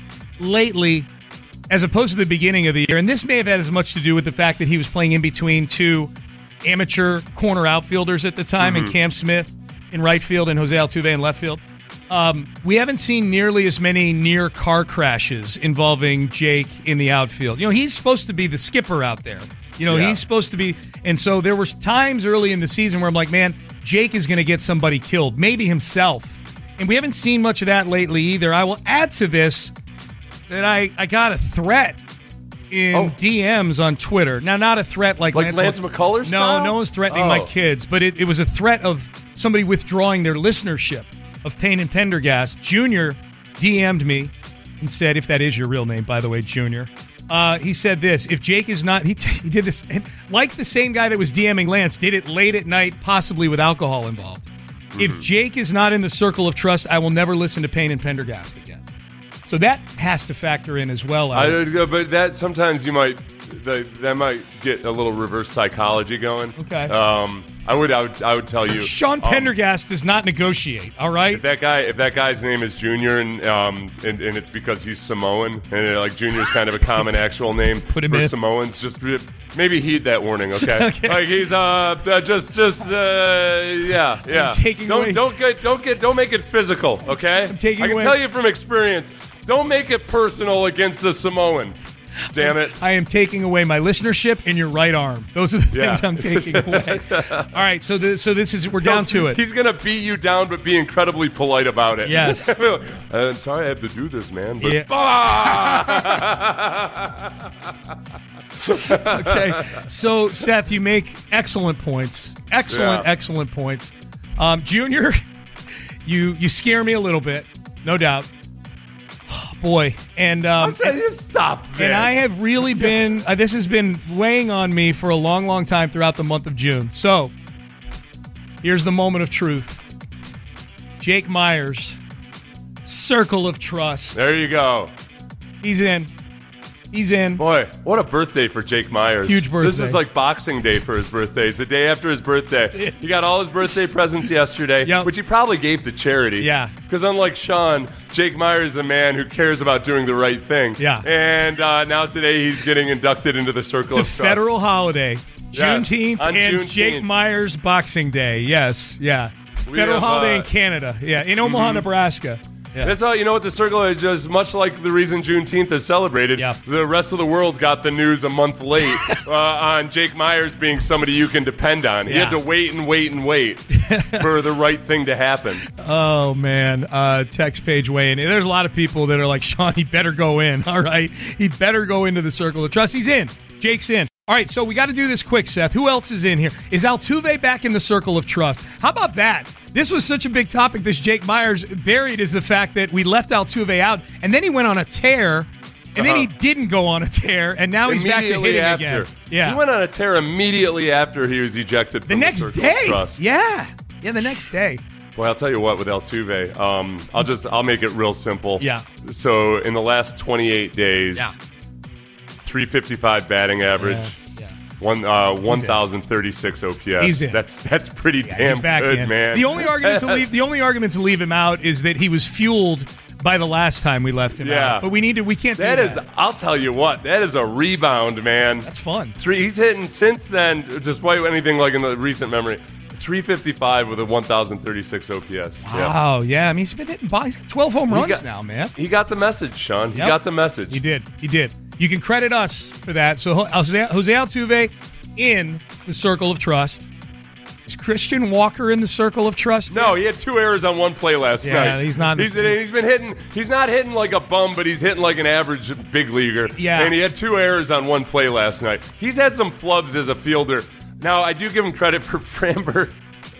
lately, as opposed to the beginning of the year, and this may have had as much to do with the fact that he was playing in between two amateur corner outfielders at the time, Mm-hmm. and Cam Smith in right field and Jose Altuve in left field. Um, we haven't seen nearly as many near car crashes involving Jake in the outfield. You know, he's supposed to be the skipper out there. You know, Yeah. he's supposed to be. And so there were times early in the season where I'm like, man, Jake is going to get somebody killed, maybe himself. And we haven't seen much of that lately either. I will add to this that I, I got a threat in Oh. D Ms on Twitter. Now, not a threat like, Like Lance, Lance Mc- McCullers No, style? no one's threatening my Oh. kids, but it, it was a threat of somebody withdrawing their listenership of Payne and Pendergast. Junior D M'd me and said, if that is your real name, by the way, Junior, uh, he said this, if Jake is not, he, t- he did this, like the same guy that was DMing Lance, did it late at night, possibly with alcohol involved. Mm-hmm. If Jake is not in the circle of trust, I will never listen to Payne and Pendergast again. So that has to factor in as well. I, Albert. uh, but that sometimes you might that, that might get a little reverse psychology going. Okay. Um, I would I would I would tell you Sean um, Pendergast does not negotiate. All right. If that guy, if that guy's name is Junior, and um, and, and it's because he's Samoan, and uh, like Junior's kind of a common actual name Put him for in. Samoans, just be- maybe heed that warning, okay? Okay. Like he's uh, uh just just uh yeah yeah. I'm taking don't away- don't get don't get don't make it physical, okay? I'm taking I can away- tell you from experience, don't make it personal against the Samoan. Damn it. I am taking away my listenership in your right arm. Those are the Yeah. things I'm taking away. All right, so the, so this is we're down to it. He's gonna beat you down, but be incredibly polite about it. Yes. I'm sorry I have to do this, man. But Yeah. Okay, so Seth, you make excellent points. Excellent, Yeah. excellent points. Um, Junior, you you scare me a little bit, no doubt. Boy, and um, I said, you stop this. and I have really been. Uh, this has been weighing on me for a long, long time throughout the month of June. So here's the moment of truth. Jake Myers, Circle of Trust. There you go. He's in. He's in. Boy, what a birthday for Jake Myers. Huge This birthday. is like Boxing Day for his birthday. It's the day after his birthday. He got all his birthday presents yesterday, Yep. which he probably gave to charity. Yeah. Because unlike Sean, Jake Myers is a man who cares about doing the right thing. Yeah. And uh, now today he's getting inducted into the Circle It's a of Trust. federal holiday. Yes, Juneteenth on and Juneteenth. Jake Myers Boxing Day. Yes, yeah. We Federal have, holiday uh, in Canada. Yeah, in Omaha, mhm. Nebraska. Yeah. That's all. You know what? The circle is just much like the reason Juneteenth is celebrated. Yeah. The rest of the world got the news a month late uh, on Jake Myers being somebody you can depend on. He Yeah. had to wait and wait and wait for the right thing to happen. Oh, man. Uh, text page weighing in. There's a lot of people that are like, Sean, he better go in. All right. He better go into the circle of trust. He's in. Jake's in. All right, so we got to do this quick, Seth. Who else is in here? Is Altuve back in the circle of trust? How about that? This was such a big topic, this Jake Myers. Buried is the fact that we left Altuve out, and then he went on a tear, and then he Uh-huh. didn't go on a tear, and now he's back to Immediately hitting after. again. Yeah. He went on a tear immediately after he was ejected from the the, next Circle day. of Trust. Yeah. Yeah, the next day. Well, I'll tell you what, with Altuve, um, I'll just I'll make it real simple. Yeah. So in the last twenty-eight days, Yeah. three fifty-five batting average. Yeah, yeah. One uh, one thousand thirty-six O P S. He's in. That's that's pretty Yeah, damn he's back good, in. man. The only argument to leave the only argument to leave him out is that he was fueled by the last time we left him Yeah. out. But we need to we can't do That that. is, I'll tell you what, that is a rebound, man. That's fun. Three, he's hitting since then, despite anything like in the recent memory, three fifty-five with a one thousand thirty-six O P S. Yeah. Wow, yeah. I mean, he's been hitting balls. He's got twelve home He runs got- now, man. He got the message, Sean. He Yep. got the message. He did. He did. You can credit us for that. So Jose, Jose Altuve in the circle of trust. Is Christian Walker in the circle of trust? No, he had two errors on one play last Yeah, night. he's not in He's, the- he's been hitting. He's not hitting like a bum, but he's hitting like an average big leaguer. Yeah. And he had two errors on one play last night. He's had some flubs as a fielder. Now I do give him credit for Framber.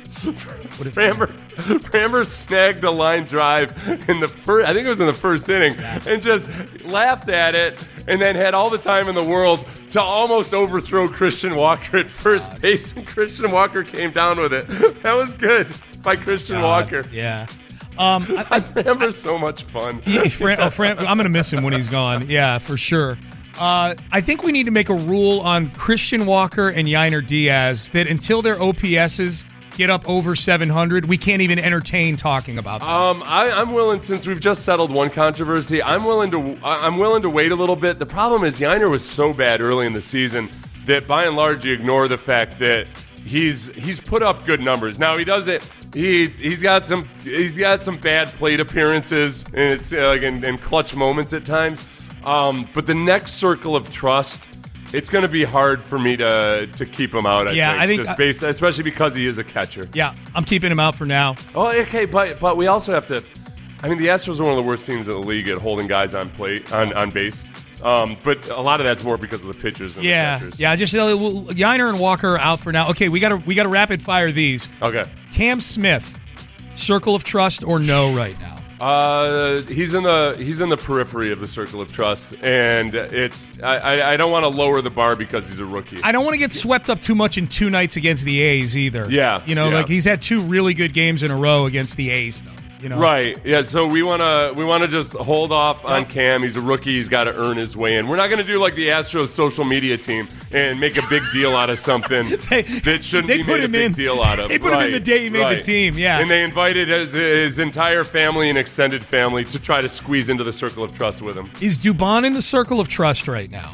Framber, Framber snagged a line drive in the first. I think it was in the first inning, and just laughed at it, and then had all the time in the world to almost overthrow Christian Walker at first base, and Christian Walker came down with it. That was good by Christian God, Walker. Yeah. Um, I, I Framber's so much fun. He- Fran, oh, Fran, I'm going to miss him when he's gone. Yeah, for sure. Uh, I think we need to make a rule on Christian Walker and Yainer Diaz that until their O P Ss get up over seven hundred, we can't even entertain talking about them. Um, I, I'm willing, since we've just settled one controversy, I'm willing to I- I'm willing to wait a little bit. The problem is Yainer was so bad early in the season that by and large you ignore the fact that he's he's put up good numbers. Now he does it. He he's got some he's got some bad plate appearances and it's uh, like in, in clutch moments at times. Um, but the next circle of trust it's going to be hard for me to to keep him out. I Yeah, think, I think just I- based, especially because he is a catcher. Yeah, I'm keeping him out for now. Oh, okay, but but we also have to. I mean, the Astros are one of the worst teams in the league at holding guys on plate on, on base. Um, but a lot of that's more because of the pitchers than Yeah, the catchers. yeah. Just uh, well, Yiner and Walker are out for now. Okay, we got to we got to rapid fire these. Okay. Cam Smith, circle of trust or no right now? Uh, he's in the he's in the periphery of the circle of trust, and it's I I, I don't want to lower the bar because he's a rookie. I don't want to get swept up too much in two nights against the A's either. Yeah, you know, yeah. like he's had two really good games in a row against the A's, though. You know? Right. Yeah. So we want to we want to just hold off on Yep. Cam. He's a rookie. He's got to earn his way in. We're not going to do like the Astros social media team and make a big deal out of something they, that shouldn't they be put made a him big in, deal out of. They put right, him in the day he made right. the team. Yeah. And they invited his, his entire family and extended family to try to squeeze into the circle of trust with him. Is Dubon in the circle of trust right now?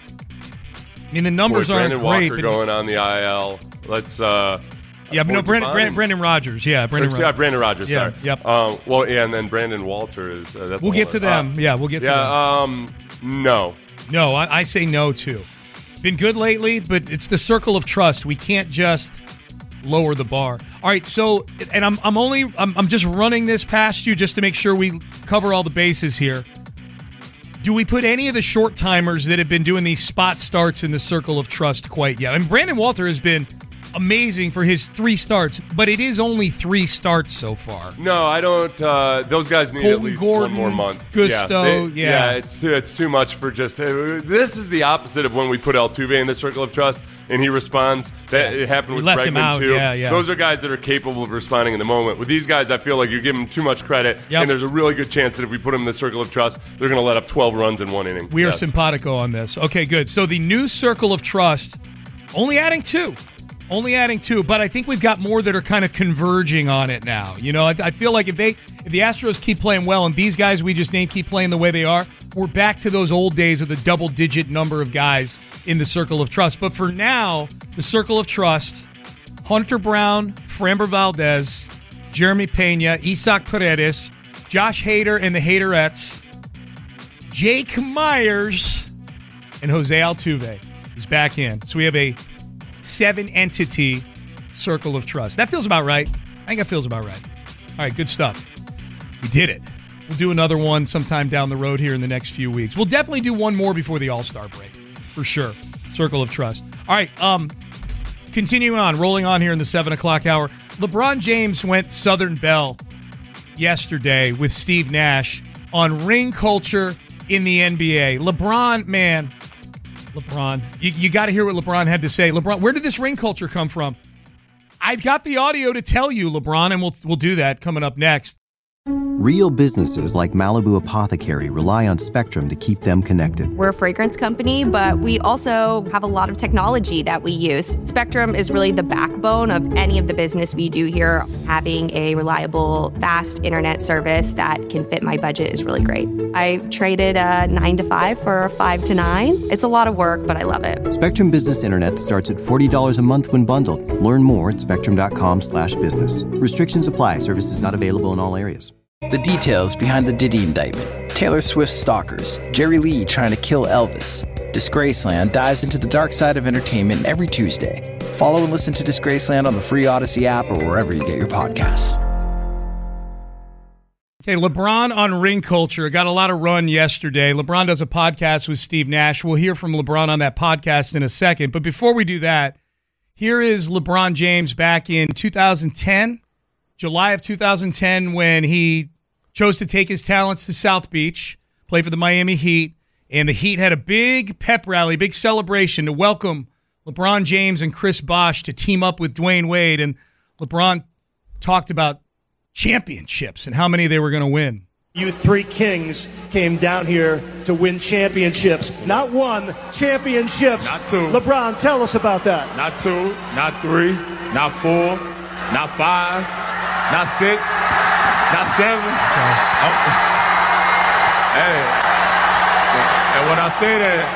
I mean, the numbers Boy, aren't Brandon great. Walker but going on the I L. Let's. Uh, yeah, but no, Boy, Brandon, Dubon Brandon, and- Brandon Rogers. Yeah, Brandon. Or, Ro- yeah, Brandon Rogers. Yeah, Sorry. yep. Um, well, yeah, and then Brandon Walter is. Uh, that's a We'll whole get to other- them. uh, yeah, we'll get to them. Yeah. Um. No. No, I, I say no too. Been good lately, but it's the circle of trust. We can't just lower the bar. All right, so and I'm I'm only I'm, I'm just running this past you just to make sure we cover all the bases here. Do we put any of the short timers that have been doing these spot starts in the circle of trust quite yet? I mean, Brandon Walter has been amazing for his three starts, but it is only three starts so far. No, I don't. Uh, those guys need Colton at least Gordon, one more month. Gusto, yeah, they- yeah. it's too, it's too much for just. Uh, this is the opposite of when we put Altuve in the circle of trust and he responds. That it happened We with left him Bregman out, too. yeah, yeah. Those are guys that are capable of responding in the moment. With these guys, I feel like you're giving them too much credit, Yep. and there's a really good chance that if we put them in the circle of trust, they're going to let up twelve runs in one inning. We are Yes. simpatico on this. Okay, good. So the new circle of trust, only adding two. Only adding two, but I think we've got more that are kind of converging on it now. You know, I, I feel like if they, if the Astros keep playing well and these guys we just named keep playing the way they are, we're back to those old days of the double-digit number of guys in the circle of trust. But for now, the circle of trust: Hunter Brown, Framber Valdez, Jeremy Pena, Isaac Paredes, Josh Hader and the Haderettes, Jake Myers, and Jose Altuve is back in. So we have a seven-entity circle of trust. That feels about right. I think that feels about right. All right, good stuff. We did it. We'll do another one sometime down the road here in the next few weeks. We'll definitely do one more before the All-Star break, for sure. Circle of trust. All right, um, continuing on, rolling on here in the seven o'clock hour. LeBron James went Southern Belle yesterday with Steve Nash on ring culture in the N B A. LeBron, man, LeBron, you, you got to hear what LeBron had to say. LeBron, where did this ring culture come from? I've got the audio to tell you, LeBron, and we'll we'll do that coming up next. Real businesses like Malibu Apothecary rely on Spectrum to keep them connected. We're a fragrance company, but we also have a lot of technology that we use. Spectrum is really the backbone of any of the business we do here. Having a reliable, fast internet service that can fit my budget is really great. I traded a nine to five for a five to nine. It's a lot of work, but I love it. Spectrum Business Internet starts at forty dollars a month when bundled. Learn more at spectrum.com slash business. Restrictions apply. Services not available in all areas. The details behind the Diddy indictment, Taylor Swift's stalkers, Jerry Lee trying to kill Elvis. Disgraceland dives into the dark side of entertainment every Tuesday. Follow and listen to Disgraceland on the free Odyssey app or wherever you get your podcasts. Okay, LeBron on ring culture. Got a lot of run yesterday. LeBron does a podcast with Steve Nash. We'll hear from LeBron on that podcast in a second. But before we do that, here is LeBron James back in two thousand ten, July of two thousand ten, when he chose to take his talents to South Beach, play for the Miami Heat, and the Heat had a big pep rally, big celebration to welcome LeBron James and Chris Bosh to team up with Dwayne Wade. And LeBron talked about championships and how many they were going to win. You three kings came down here to win championships. Not one, championships. Not two. LeBron, tell us about that. Not two, not three, not four, not five, not six, not seven. Oh. Hey, and when I say that,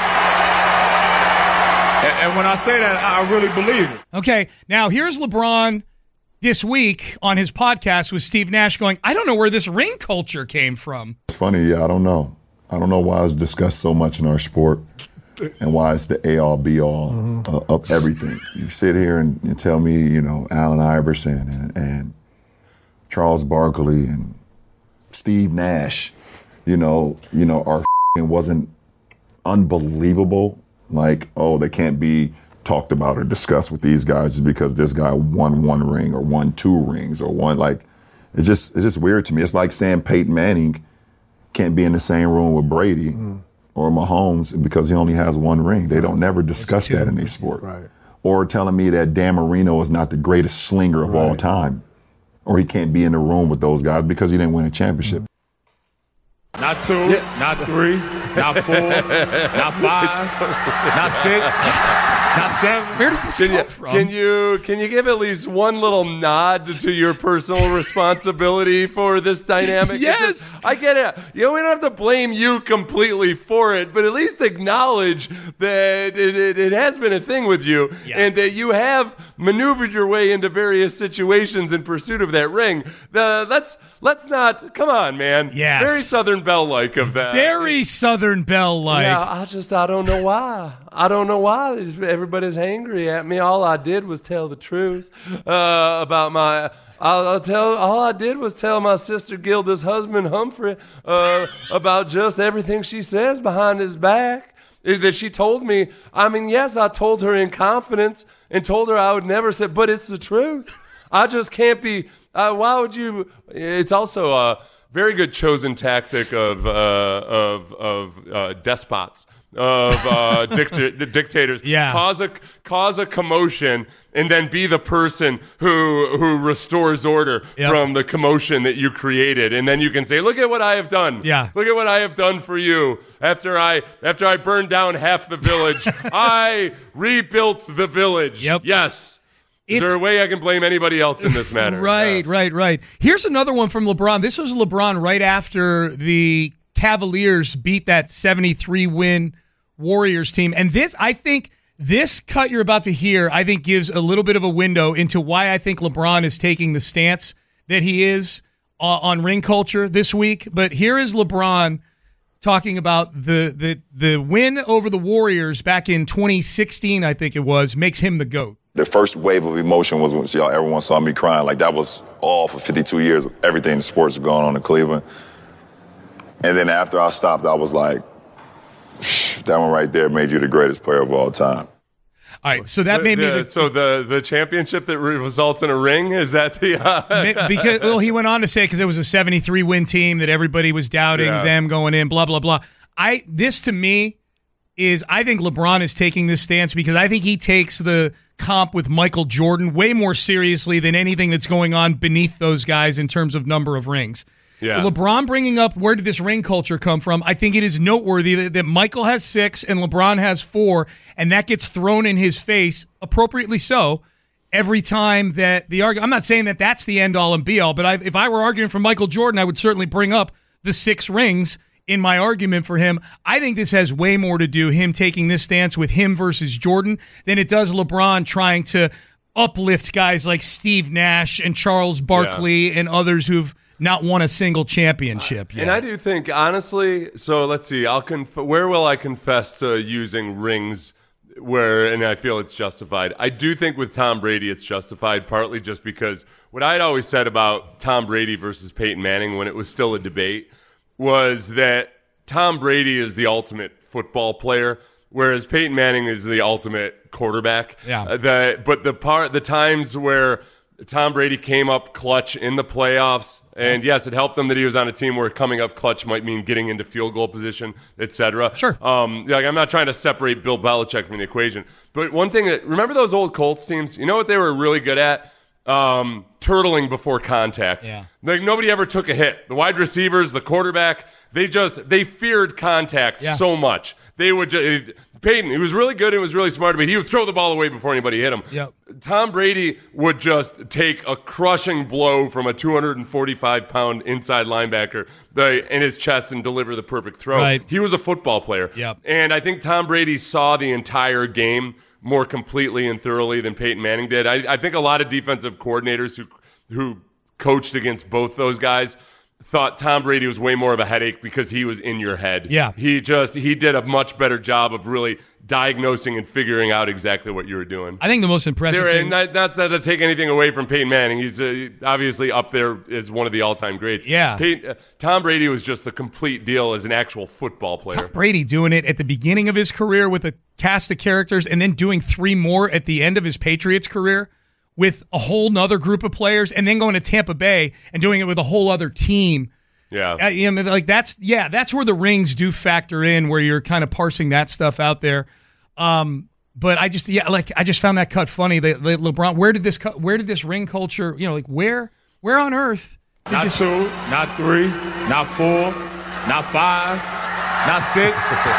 and when I say that, I really believe it. Okay, now here's LeBron this week on his podcast with Steve Nash going, I don't know where this ring culture came from. It's funny, yeah, I don't know. I don't know why it's discussed so much in our sport. and why it's the A all B all Mm-hmm. uh, of everything. You sit here and, and tell me, you know, Allen Iverson and, and Charles Barkley and Steve Nash, you know, you know, our wasn't unbelievable. Like, oh, they can't be talked about or discussed with these guys just because this guy won one ring or won two rings or one, like, it's just it's just weird to me. It's like saying Peyton Manning can't be in the same room with Brady mm. or Mahomes because he only has one ring. They don't never discuss that in their sport. Right. Or telling me that Dan Marino is not the greatest slinger of Right. all time. Or he can't be in the room with those guys because he didn't win a championship. Not two, not three, not four, not five, not six, not seven. Where did this Can come you, from? can you can you give at least one little nod to your personal responsibility for this dynamic? It's Yes! just- I get it. You know, we don't have to blame you completely for it, but at least acknowledge that it, it, it has been a thing with you, Yeah. and that you have maneuvered your way into various situations in pursuit of that ring. The let's let's not come on, man. Yes. Very Southern Belle-like of that. Very Southern Belle-like. Yeah, I just, I don't know why. I don't know why everybody's angry at me. All I did was tell the truth uh, about my. I'll, I'll tell. All I did was tell my sister Gilda's husband Humphrey uh, about just everything she says behind his back. That she told me. I mean, yes, I told her in confidence and told her I would never say, but it's the truth. I just can't be. Uh, why would you? It's also a very good chosen tactic of uh, of of uh, despots, of uh, dicta- dictators. Yeah. Cause a cause a commotion and then be the person who who restores order Yep. from the commotion that you created, and then you can say, "Look at what I have done. Yeah. Look at what I have done for you. After I after I burned down half the village, I rebuilt the village." Yep. Yes. Is It's- there a way I can blame anybody else in this matter? Right, Yes. right, right. Here's another one from LeBron. This was LeBron right after the Cavaliers beat that seventy-three win Warriors team. And this, I think, this cut you're about to hear, I think gives a little bit of a window into why I think LeBron is taking the stance that he is uh, on ring culture this week. But here is LeBron talking about the, the, the win over the Warriors back in twenty sixteen, I think it was, makes him the GOAT. The first wave of emotion was when y'all, everyone saw me crying. Like, that was all for fifty-two years. Everything in sports was going on in Cleveland. And then after I stopped, I was like, that one right there made you the greatest player of all time. All right, so that made me The- the, so the the championship that re- results in a ring, is that the uh, because well, he went on to say because it was a seventy-three win team that everybody was doubting Yeah. them going in, blah blah blah. I this to me is I think LeBron is taking this stance because I think he takes the comp with Michael Jordan way more seriously than anything that's going on beneath those guys in terms of number of rings. Yeah. LeBron bringing up where did this ring culture come from? I think it is noteworthy that, that Michael has six and LeBron has four, and that gets thrown in his face, appropriately so, every time that the argument. I'm not saying that that's the end all and be all, but I, if I were arguing for Michael Jordan, I would certainly bring up the six rings in my argument for him. I think this has way more to do, him taking this stance with him versus Jordan, than it does LeBron trying to uplift guys like Steve Nash and Charles Barkley and others who've not won a single championship yet. And I do think, honestly, so let's see, I'll conf- where will I confess to using rings where, and I feel it's justified. I do think with Tom Brady it's justified, partly just because what I'd always said about Tom Brady versus Peyton Manning when it was still a debate was that Tom Brady is the ultimate football player, whereas Peyton Manning is the ultimate quarterback. Yeah. Uh, the, but the part, the times where Tom Brady came up clutch in the playoffs, and yes, it helped him that he was on a team where coming up clutch might mean getting into field goal position, et cetera. Sure. Um, like I'm not trying to separate Bill Belichick from the equation, but one thing that remember those old Colts teams? You know what they were really good at? Um, turtling before contact. Yeah. Like nobody ever took a hit. The wide receivers, the quarterback, they just they feared contact Yeah. so much. They would just Peyton, he was really good and was really smart, but he would throw the ball away before anybody hit him. Yep. Tom Brady would just take a crushing blow from a two hundred forty-five pound inside linebacker the, in his chest and deliver the perfect throw. Right. He was a football player. Yep. And I think Tom Brady saw the entire game more completely and thoroughly than Peyton Manning did. I, I think a lot of defensive coordinators who who coached against both those guys thought Tom Brady was way more of a headache because he was in your head. Yeah. He just, he did a much better job of really diagnosing and figuring out exactly what you were doing. I think the most impressive There, thing... and not, not to take anything away from Peyton Manning. He's uh, obviously up there as one of the all-time greats. Yeah. Peyton, uh, Tom Brady was just the complete deal as an actual football player. Tom Brady doing it at the beginning of his career with a cast of characters and then doing three more at the end of his Patriots career with a whole nother group of players, and then going to Tampa Bay and doing it with a whole other team. Yeah. Uh, you know, like that's, yeah, that's where the rings do factor in, where you're kind of parsing that stuff out there. Um, but I just, yeah, like I just found that cut funny. The, the LeBron, where did this, cut, where did this ring culture, you know, like where, where on earth? Not this, two, not three, not four, not five, not six,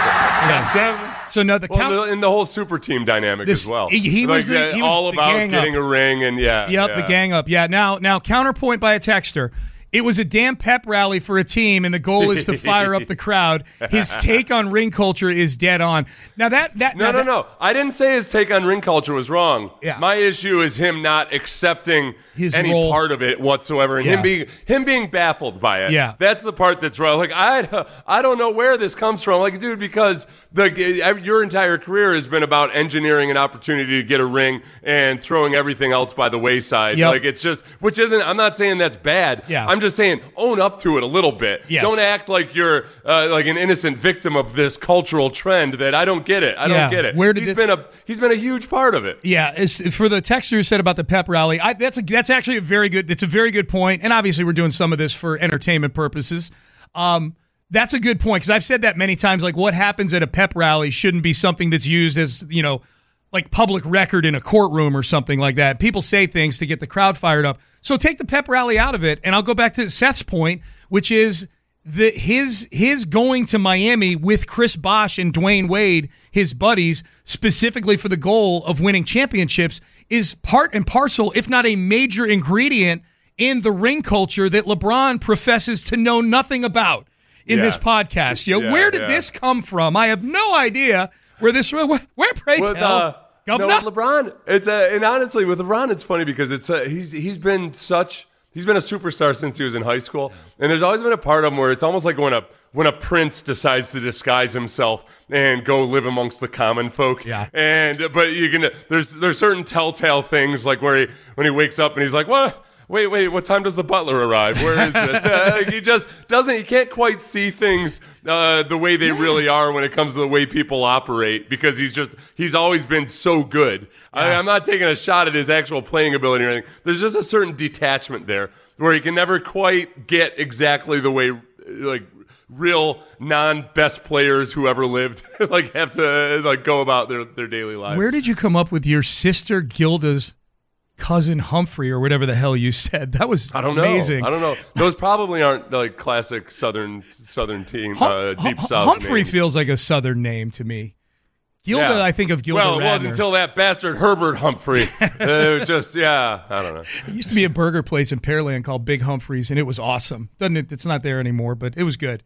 not seven. So no, the well, count, the, and the whole super team dynamic this, as well. He, he like was the, that, he was all the about gang getting up. a ring and yeah. Yep, yeah. the gang up. Yeah. Now, now counterpoint by a texter. It was a damn pep rally for a team, and the goal is to fire up the crowd. His take on ring culture is dead on. Now that that no now no that, no. I didn't say his take on ring culture was wrong. Yeah. My issue is him not accepting His any role. part of it whatsoever, and Yeah. him being him being baffled by it. Yeah. That's the part that's wrong. Like I I don't know where this comes from. Like dude, because the your entire career has been about engineering an opportunity to get a ring and throwing everything else by the wayside. Yep. Like it's just, which isn't. I'm not saying that's bad. Yeah. I'm just saying own up to it a little bit. Yes. Don't act like you're uh, like an innocent victim of this cultural trend that I don't get it. I Yeah. don't get it. Where did he's this- been a he's been a huge part of it. Yeah, it's, for the texter who said about the pep rally, I, that's a, that's actually a very good. It's a very good point, and obviously we're doing some of this for entertainment purposes. Um, that's a good point because I've said that many times. Like, what happens at a pep rally shouldn't be something that's used as, you know, like public record in a courtroom or something like that. People say things to get the crowd fired up. So take the pep rally out of it, and I'll go back to Seth's point, which is the his his going to Miami with Chris Bosh and Dwayne Wade, his buddies, specifically for the goal of winning championships, is part and parcel, if not a major ingredient, in the ring culture that LeBron professes to know nothing about in Yeah. this podcast. You know, Yeah, where did yeah. this come from? I have no idea where this where, where pray With, tell. uh, no, Governor? with LeBron, it's uh, and honestly with LeBron, it's funny because it's uh, he's he's been such he's been a superstar since he was in high school, and there's always been a part of him where it's almost like when a when a prince decides to disguise himself and go live amongst the common folk. Yeah. And but you can there's there's certain telltale things like where he when he wakes up and he's like, what? Wait, wait, what time does the butler arrive? Where is this? Uh, like, he just doesn't, he can't quite see things uh, the way they really are when it comes to the way people operate because he's just, he's always been so good. I, I'm not taking a shot at his actual playing ability or anything. There's just a certain detachment there where he can never quite get exactly the way, like, real non-best players who ever lived like have to like go about their, their daily lives. Where did you come up with your sister Gilda's cousin Humphrey or whatever the hell you said? That was I don't amazing. know. I don't know. Those probably aren't like classic Southern Southern team, Hum- uh, deep Hum- South. Humphrey names. feels like a Southern name to me. Gilda, Yeah. I think of Gilda Well, it Radner. wasn't until that bastard Herbert Humphrey. uh, it was just yeah, I don't know. It used to be a burger place in Pearland called Big Humphrey's, and it was awesome. Doesn't it? It's not there anymore, but it was good.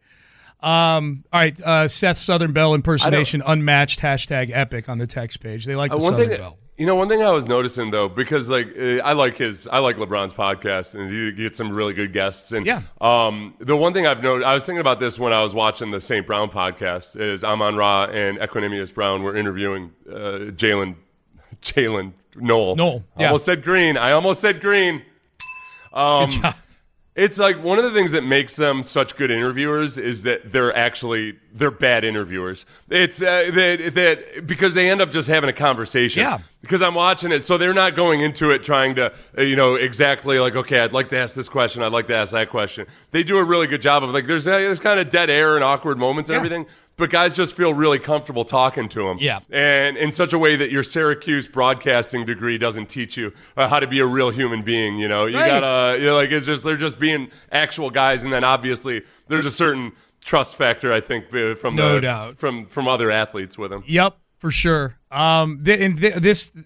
Um, all right, uh, Seth Southern Belle impersonation unmatched hashtag epic on the text page. They like the Uh, one Southern thing, Belle. you know, one thing I was noticing though, because like uh, I like his, I like LeBron's podcast, and you get some really good guests. And Yeah. um, the one thing I've noticed, I was thinking about this when I was watching the Saint Brown podcast, is Amon Ra and Equanimous Brown were interviewing uh, Jalen, Jalen Noel. Noel, I yeah. almost said Green. I almost said Green. Um, Good job. It's like one of the things that makes them such good interviewers is that they're actually they're bad interviewers. It's uh, that that because they end up just having a conversation. Yeah. Because I'm watching it, so they're not going into it trying to uh, you know exactly like okay, I'd like to ask this question, I'd like to ask that question. They do a really good job of like there's uh, there's kind of dead air and awkward moments and Yeah. everything. But guys just feel really comfortable talking to them. Yeah. And in such a way that your Syracuse broadcasting degree doesn't teach you uh, how to be a real human being, you know. You Right. gotta, you know, like, it's just, they're just being actual guys. And then obviously there's a certain trust factor, I think, uh, from No the, doubt. from, from other athletes with them. Yep, for sure. Um, th- and th- this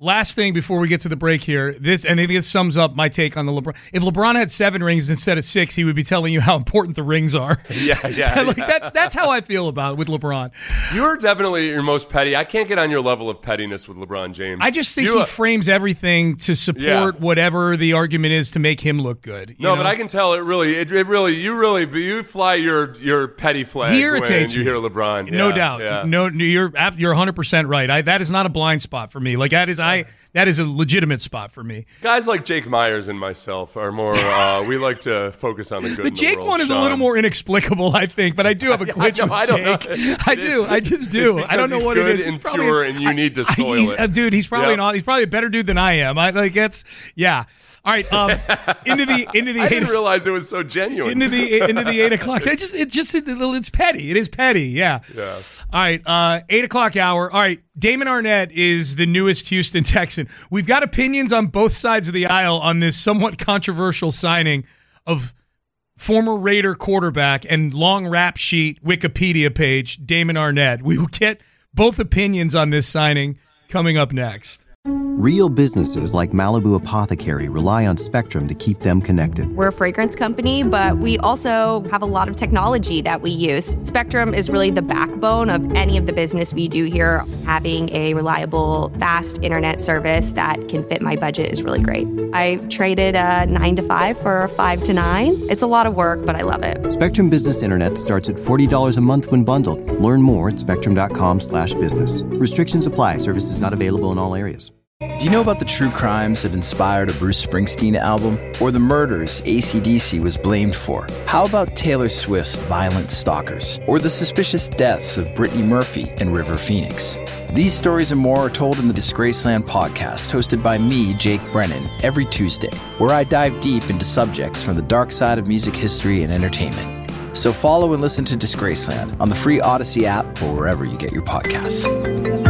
last thing before we get to the break here, this and I think it sums up my take on the LeBron. If LeBron had seven rings instead of six, he would be telling you how important the rings are. Yeah, yeah. like yeah. that's that's how I feel about it with LeBron. You're definitely your most petty. I can't get on your level of pettiness with LeBron James. I just think you, he uh, frames everything to support Yeah. whatever the argument is to make him look good. you No, know? but I can tell it really, it, it really, you really, you fly your your petty flag He irritates when you me. hear LeBron. No Yeah, doubt. yeah. No, no, you're ab- you're one hundred percent right. I, that is not a blind spot for me. Like that is I that is a legitimate spot for me. Guys like Jake Myers and myself are more. Uh, we like to focus on the good. The in Jake world, one is a Sean. little more inexplicable, I think, but I do have a glitch I know, I with don't know. Jake. I do. I just do. It's I don't know because what he's it is. good He's and probably pure, and you need to I- soil he's, it. uh, dude, he's probably Yep. an, he's probably a better dude than I am. I like it's yeah. All right, um, into the into the I didn't eight, realize it was so genuine. into the into the eight o'clock. It just it just it, it's petty. It is petty. Yeah. Yeah. All right, uh, eight o'clock hour. All right, Damon Arnett is the newest Houston Texan. We've got opinions on both sides of the aisle on this somewhat controversial signing of former Raider quarterback and long rap sheet Wikipedia page Damon Arnett. We will get both opinions on this signing coming up next. Real businesses like Malibu Apothecary rely on Spectrum to keep them connected. We're a fragrance company, but we also have a lot of technology that we use. Spectrum is really the backbone of any of the business we do here. Having a reliable, fast internet service that can fit my budget is really great. I traded a nine to five for a five to nine. It's a lot of work, but I love it. Spectrum Business Internet starts at forty dollars a month when bundled. Learn more at spectrum.com slash business. Restrictions apply. Services not available in all areas. Do you know about the true crimes that inspired a Bruce Springsteen album? Or the murders A C D C was blamed for? How about Taylor Swift's Violent Stalkers? Or the suspicious deaths of Brittany Murphy and River Phoenix? These stories and more are told in the Disgraceland podcast, hosted by me, Jake Brennan, every Tuesday, where I dive deep into subjects from the dark side of music history and entertainment. So follow and listen to Disgraceland on the free Odyssey app or wherever you get your podcasts.